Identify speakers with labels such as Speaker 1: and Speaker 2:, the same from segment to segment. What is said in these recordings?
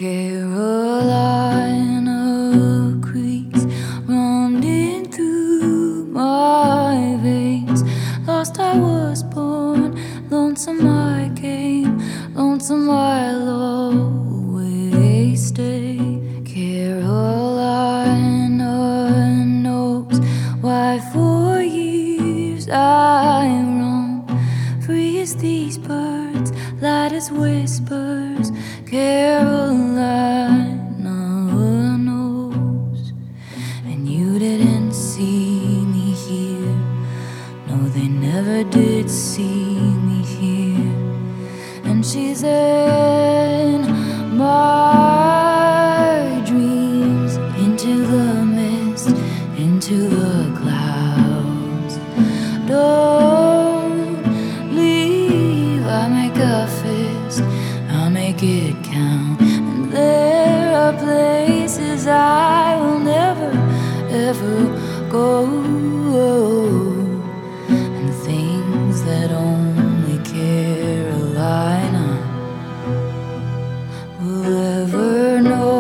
Speaker 1: Carolina creeks running through my veins. Lost I was born, lonesome I came, lonesome I'll always stay. Carolina knows why for years I roam, free as these birds, light as whispers. Carolina knows. And you didn't see me here, no, they never did see me here. And she's in my dreams, into the mist, into the clouds. Don't leave, I make a fist, I'll make it count. And there are places I will never, ever go, and things that only Carolina will ever know.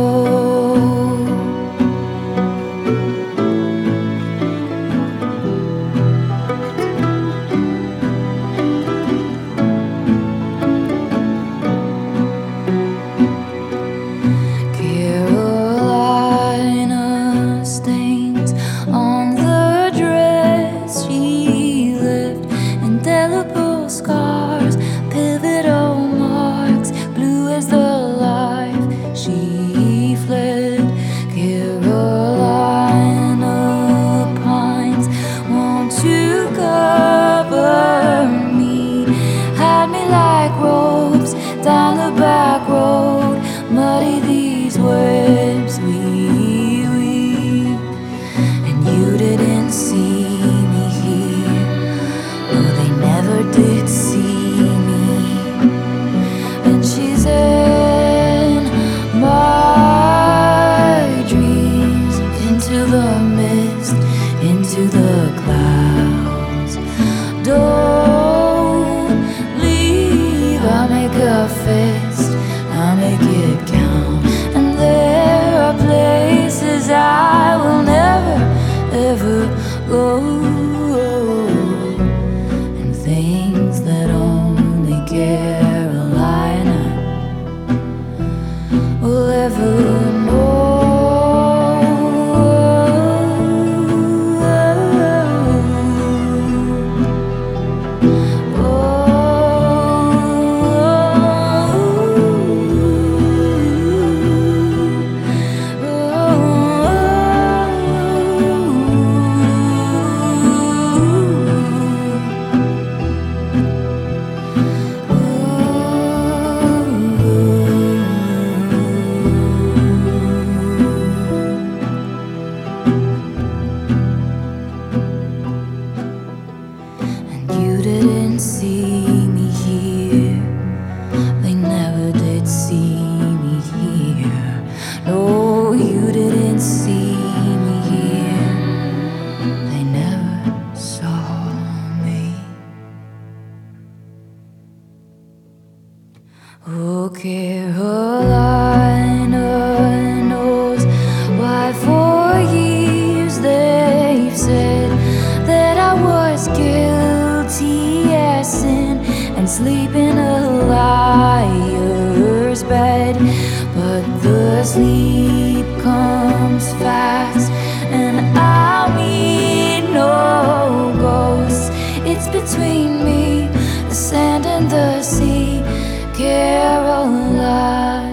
Speaker 1: Carolina stains on the dress she left, indelible scars, pivotal marks, blue as the life she fled. Carolina pines, won't you cover me, hide me like ropes down the back road, muddy these webs we weave. And you didn't see me here, no, they never did see me. And she's in my dreams, into the mist, into the clouds. Don't leave, I'll make a fist, I'll make it count. And there are places I will never, ever go, and things that only Carolina will ever know. You didn't see me here, they never did see me here. No, you didn't see me here, they never saw me. Oh, Carolina knows why for years they've said that I was guilty as sin and sleep in a liar's bed. But the sleep comes fast, and I'll meet no ghosts. It's between me, the sand and the sea. Carolina.